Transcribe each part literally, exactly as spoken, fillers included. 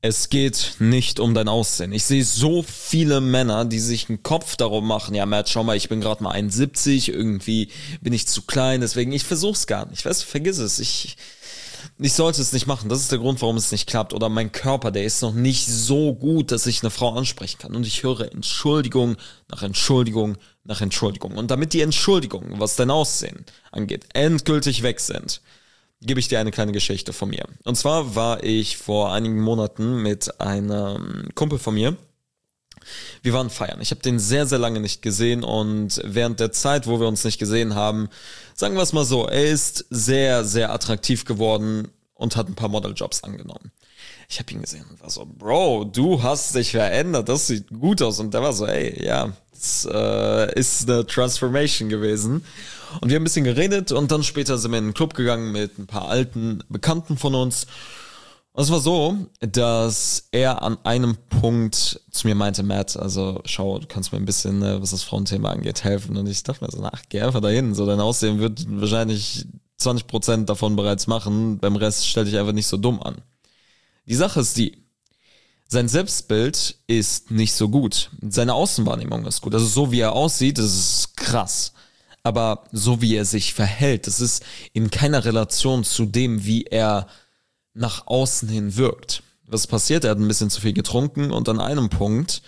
Es geht nicht um dein Aussehen. Ich sehe so viele Männer, die sich einen Kopf darum machen, ja Matt, schau mal, ich bin gerade mal einundsiebzig, irgendwie bin ich zu klein, deswegen, ich versuch's gar nicht. Weißt du, vergiss es. Ich, ich sollte es nicht machen. Das ist der Grund, warum es nicht klappt. Oder mein Körper, der ist noch nicht so gut, dass ich eine Frau ansprechen kann. Und ich höre Entschuldigung nach Entschuldigung nach Entschuldigung. Und damit die Entschuldigungen, was dein Aussehen angeht, endgültig weg sind, gebe ich dir eine kleine Geschichte von mir. Und zwar war ich vor einigen Monaten mit einem Kumpel von mir. Wir waren feiern. Ich habe den sehr, sehr lange nicht gesehen und während der Zeit, wo wir uns nicht gesehen haben, sagen wir es mal so, er ist sehr, sehr attraktiv geworden und hat ein paar Modeljobs angenommen. Ich habe ihn gesehen und war so, Bro, du hast dich verändert, das sieht gut aus. Und der war so, ey, ja, das äh, ist eine Transformation gewesen. Und wir haben ein bisschen geredet und dann später sind wir in einen Club gegangen mit ein paar alten Bekannten von uns. Und es war so, dass er an einem Punkt zu mir meinte, Matt, also schau, du kannst mir ein bisschen, was das Frauenthema angeht, helfen. Und ich dachte mir so, ach, geh einfach dahin. So, dein Aussehen wird wahrscheinlich zwanzig Prozent davon bereits machen. Beim Rest stell dich einfach nicht so dumm an. Die Sache ist die, sein Selbstbild ist nicht so gut. Seine Außenwahrnehmung ist gut. Also so wie er aussieht, das ist krass. Aber so wie er sich verhält, das ist in keiner Relation zu dem, wie er nach außen hin wirkt. Was passiert? Er hat ein bisschen zu viel getrunken und an einem Punkt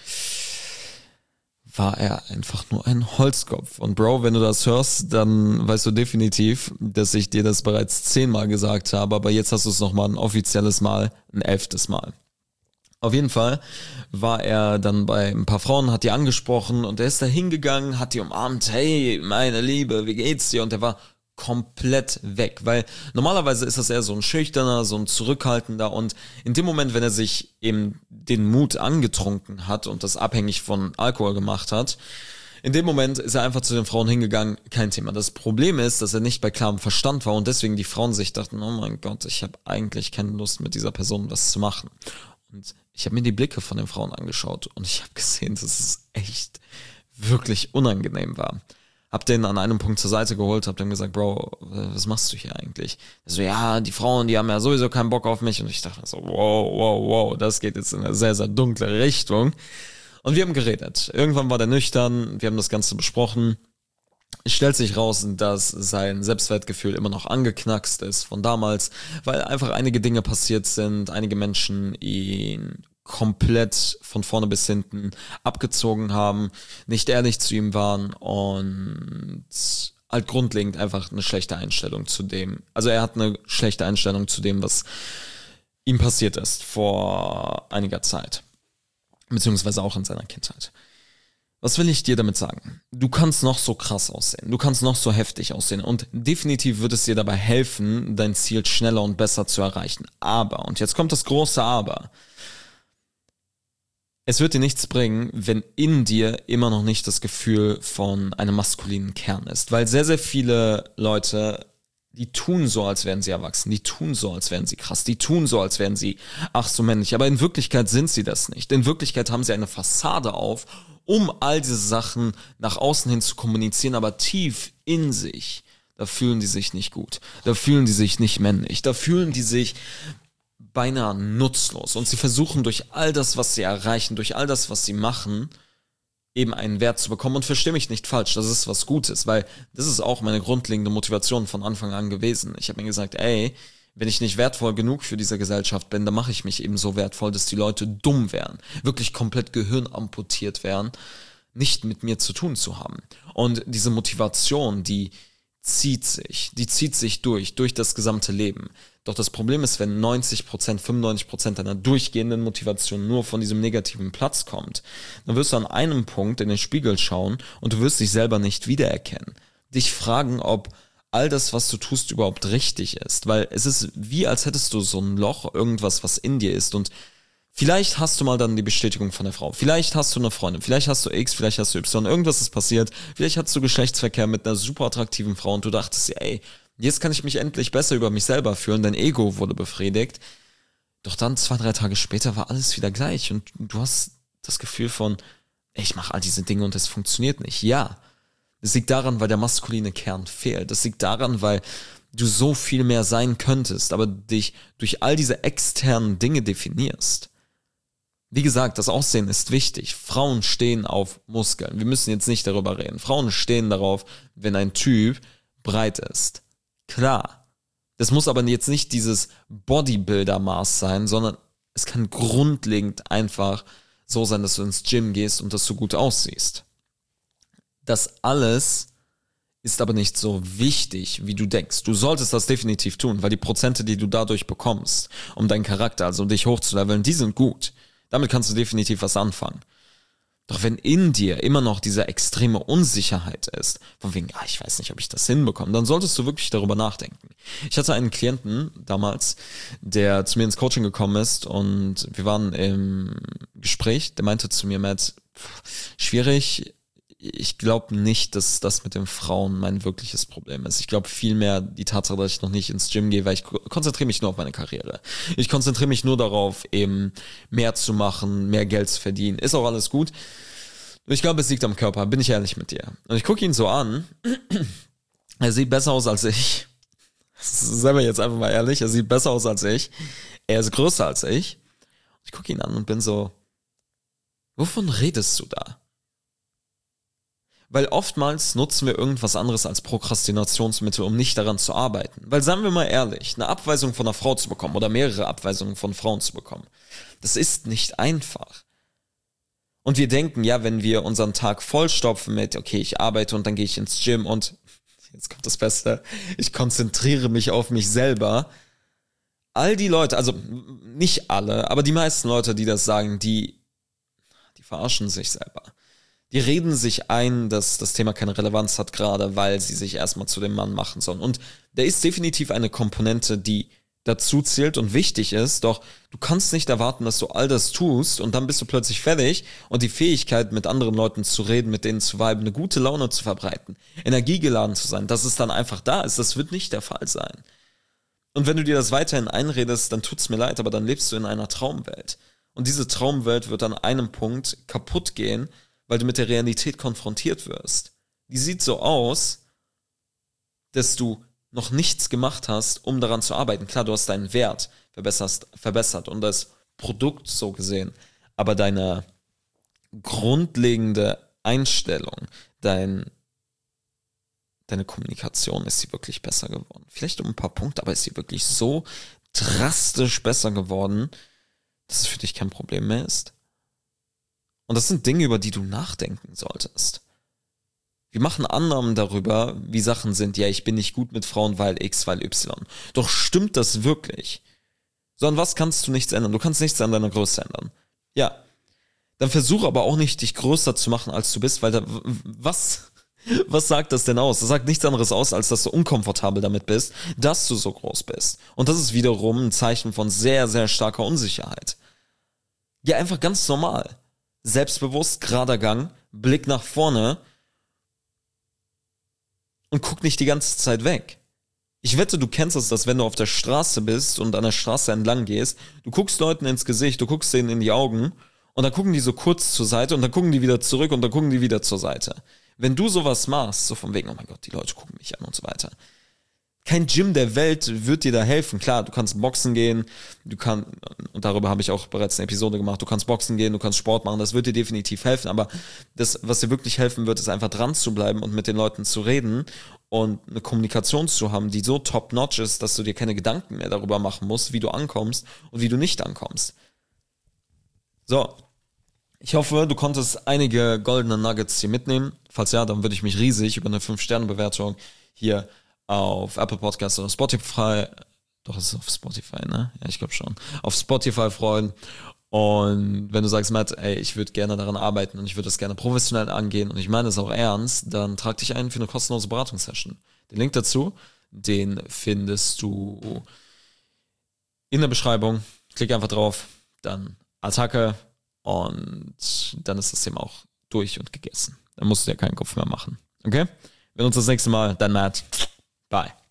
war er einfach nur ein Holzkopf. Und Bro, wenn du das hörst, dann weißt du definitiv, dass ich dir das bereits zehnmal gesagt habe, aber jetzt hast du es nochmal ein offizielles Mal, ein elftes Mal. Auf jeden Fall war er dann bei ein paar Frauen, hat die angesprochen und er ist da hingegangen, hat die umarmt, hey, meine Liebe, wie geht's dir? Und er war komplett weg, weil normalerweise ist das eher so ein schüchterner, so ein zurückhaltender und in dem Moment, wenn er sich eben den Mut angetrunken hat und das abhängig von Alkohol gemacht hat, in dem Moment ist er einfach zu den Frauen hingegangen, kein Thema. Das Problem ist, dass er nicht bei klarem Verstand war und deswegen die Frauen sich dachten, oh mein Gott, ich habe eigentlich keine Lust mit dieser Person was zu machen. Und ich habe mir die Blicke von den Frauen angeschaut und ich habe gesehen, dass es echt wirklich unangenehm war. Hab den an einem Punkt zur Seite geholt, hab dann gesagt, Bro, was machst du hier eigentlich? Er so, ja, die Frauen, die haben ja sowieso keinen Bock auf mich. Und ich dachte so, wow, wow, wow, das geht jetzt in eine sehr, sehr dunkle Richtung. Und wir haben geredet. Irgendwann war der nüchtern, wir haben das Ganze besprochen. Es stellt sich raus, dass sein Selbstwertgefühl immer noch angeknackst ist von damals, weil einfach einige Dinge passiert sind, einige Menschen ihn komplett von vorne bis hinten abgezogen haben, nicht ehrlich zu ihm waren und halt grundlegend einfach eine schlechte Einstellung zu dem, also er hat eine schlechte Einstellung zu dem, was ihm passiert ist vor einiger Zeit, beziehungsweise auch in seiner Kindheit. Was will ich dir damit sagen? Du kannst noch so krass aussehen, du kannst noch so heftig aussehen und definitiv wird es dir dabei helfen, dein Ziel schneller und besser zu erreichen. Aber, und jetzt kommt das große Aber, es wird dir nichts bringen, wenn in dir immer noch nicht das Gefühl von einem maskulinen Kern ist. Weil sehr, sehr viele Leute, die tun so, als wären sie erwachsen, die tun so, als wären sie krass, die tun so, als wären sie ach so männlich. Aber in Wirklichkeit sind sie das nicht. In Wirklichkeit haben sie eine Fassade auf, um all diese Sachen nach außen hin zu kommunizieren, aber tief in sich, da fühlen die sich nicht gut. Da fühlen die sich nicht männlich. Da fühlen die sich beinahe nutzlos und sie versuchen durch all das, was sie erreichen, durch all das, was sie machen, eben einen Wert zu bekommen und versteh mich nicht falsch, das ist was Gutes, weil das ist auch meine grundlegende Motivation von Anfang an gewesen. Ich habe mir gesagt, ey, wenn ich nicht wertvoll genug für diese Gesellschaft bin, dann mache ich mich eben so wertvoll, dass die Leute dumm wären, wirklich komplett Gehirn amputiert wären, nicht mit mir zu tun zu haben. Und diese Motivation, die zieht sich, die zieht sich durch, durch das gesamte Leben. Doch das Problem ist, wenn neunzig Prozent, fünfundneunzig Prozent deiner durchgehenden Motivation nur von diesem negativen Platz kommt, dann wirst du an einem Punkt in den Spiegel schauen und du wirst dich selber nicht wiedererkennen. Dich fragen, ob all das, was du tust, überhaupt richtig ist. Weil es ist wie, als hättest du so ein Loch, irgendwas, was in dir ist und vielleicht hast du mal dann die Bestätigung von der Frau. Vielleicht hast du eine Freundin. Vielleicht hast du X, vielleicht hast du Y. Irgendwas ist passiert. Vielleicht hast du Geschlechtsverkehr mit einer super attraktiven Frau und du dachtest dir, ey, jetzt kann ich mich endlich besser über mich selber fühlen. Dein Ego wurde befriedigt. Doch dann, zwei, drei Tage später, war alles wieder gleich. Und du hast das Gefühl von, ey, ich mache all diese Dinge und es funktioniert nicht. Ja, das liegt daran, weil der maskuline Kern fehlt. Das liegt daran, weil du so viel mehr sein könntest, aber dich durch all diese externen Dinge definierst. Wie gesagt, das Aussehen ist wichtig. Frauen stehen auf Muskeln. Wir müssen jetzt nicht darüber reden. Frauen stehen darauf, wenn ein Typ breit ist. Klar. Das muss aber jetzt nicht dieses Bodybuilder-Maß sein, sondern es kann grundlegend einfach so sein, dass du ins Gym gehst und dass du gut aussiehst. Das alles ist aber nicht so wichtig, wie du denkst. Du solltest das definitiv tun, weil die Prozente, die du dadurch bekommst, um deinen Charakter, also um dich hochzuleveln, die sind gut. Damit kannst du definitiv was anfangen. Doch wenn in dir immer noch diese extreme Unsicherheit ist, von wegen, ah, ich weiß nicht, ob ich das hinbekomme, dann solltest du wirklich darüber nachdenken. Ich hatte einen Klienten damals, der zu mir ins Coaching gekommen ist und wir waren im Gespräch, der meinte zu mir, Matt, schwierig, ich glaube nicht, dass das mit den Frauen mein wirkliches Problem ist. Ich glaube vielmehr die Tatsache, dass ich noch nicht ins Gym gehe, weil ich konzentriere mich nur auf meine Karriere. Ich konzentriere mich nur darauf, eben mehr zu machen, mehr Geld zu verdienen. Ist auch alles gut. Ich glaube, es liegt am Körper, bin ich ehrlich mit dir. Und ich gucke ihn so an. Er sieht besser aus als ich. Seien wir jetzt einfach mal ehrlich. Er sieht besser aus als ich. Er ist größer als ich. Ich gucke ihn an und bin so, wovon redest du da? Weil oftmals nutzen wir irgendwas anderes als Prokrastinationsmittel, um nicht daran zu arbeiten. Weil, seien wir mal ehrlich, eine Abweisung von einer Frau zu bekommen oder mehrere Abweisungen von Frauen zu bekommen, das ist nicht einfach. Und wir denken, ja, wenn wir unseren Tag vollstopfen mit, okay, ich arbeite und dann gehe ich ins Gym und, jetzt kommt das Beste, ich konzentriere mich auf mich selber. All die Leute, also nicht alle, aber die meisten Leute, die das sagen, die, die verarschen sich selber. Die reden sich ein, dass das Thema keine Relevanz hat, gerade weil sie sich erstmal zu dem Mann machen sollen. Und da ist definitiv eine Komponente, die dazu zählt und wichtig ist, doch du kannst nicht erwarten, dass du all das tust und dann bist du plötzlich fertig und die Fähigkeit, mit anderen Leuten zu reden, mit denen zu viben, eine gute Laune zu verbreiten, energiegeladen zu sein, dass es dann einfach da ist, das wird nicht der Fall sein. Und wenn du dir das weiterhin einredest, dann tut's mir leid, aber dann lebst du in einer Traumwelt. Und diese Traumwelt wird an einem Punkt kaputt gehen, weil du mit der Realität konfrontiert wirst. Die sieht so aus, dass du noch nichts gemacht hast, um daran zu arbeiten. Klar, du hast deinen Wert verbessert, verbessert und das Produkt so gesehen, aber deine grundlegende Einstellung, dein, deine Kommunikation, ist sie wirklich besser geworden. Vielleicht um ein paar Punkte, aber ist sie wirklich so drastisch besser geworden, dass es für dich kein Problem mehr ist? Und das sind Dinge, über die du nachdenken solltest. Wir machen Annahmen darüber, wie Sachen sind. Ja, ich bin nicht gut mit Frauen, weil X, weil Y. Doch stimmt das wirklich? So, an was kannst du nichts ändern? Du kannst nichts an deiner Größe ändern. Ja. Dann versuch aber auch nicht, dich größer zu machen, als du bist, weil da, was, was sagt das denn aus? Das sagt nichts anderes aus, als dass du unkomfortabel damit bist, dass du so groß bist. Und das ist wiederum ein Zeichen von sehr, sehr starker Unsicherheit. Ja, einfach ganz normal. Selbstbewusst, gerader Gang, Blick nach vorne und guck nicht die ganze Zeit weg. Ich wette, du kennst es, dass wenn du auf der Straße bist und an der Straße entlang gehst, du guckst Leuten ins Gesicht, du guckst denen in die Augen und dann gucken die so kurz zur Seite und dann gucken die wieder zurück und dann gucken die wieder zur Seite. Wenn du sowas machst, so von wegen, oh mein Gott, die Leute gucken mich an und so weiter, kein Gym der Welt wird dir da helfen. Klar, du kannst boxen gehen, du kannst, und darüber habe ich auch bereits eine Episode gemacht, du kannst boxen gehen, du kannst Sport machen, das wird dir definitiv helfen, aber das, was dir wirklich helfen wird, ist einfach dran zu bleiben und mit den Leuten zu reden und eine Kommunikation zu haben, die so top-notch ist, dass du dir keine Gedanken mehr darüber machen musst, wie du ankommst und wie du nicht ankommst. So, ich hoffe, du konntest einige goldene Nuggets hier mitnehmen. Falls ja, dann würde ich mich riesig über eine fünf Sterne Bewertung hier auf Apple Podcasts oder Spotify, doch, es ist auf Spotify, ne? Ja, ich glaube schon. Auf Spotify freuen. Und wenn du sagst, Matt, ey, ich würde gerne daran arbeiten und ich würde das gerne professionell angehen und ich meine es auch ernst, dann trag dich ein für eine kostenlose Beratungssession. Den Link dazu, den findest du in der Beschreibung. Klick einfach drauf, dann Attacke und dann ist das Thema auch durch und gegessen. Dann musst du dir keinen Kopf mehr machen. Okay? Wir sehen uns das nächste Mal. Dein Matt. Bye.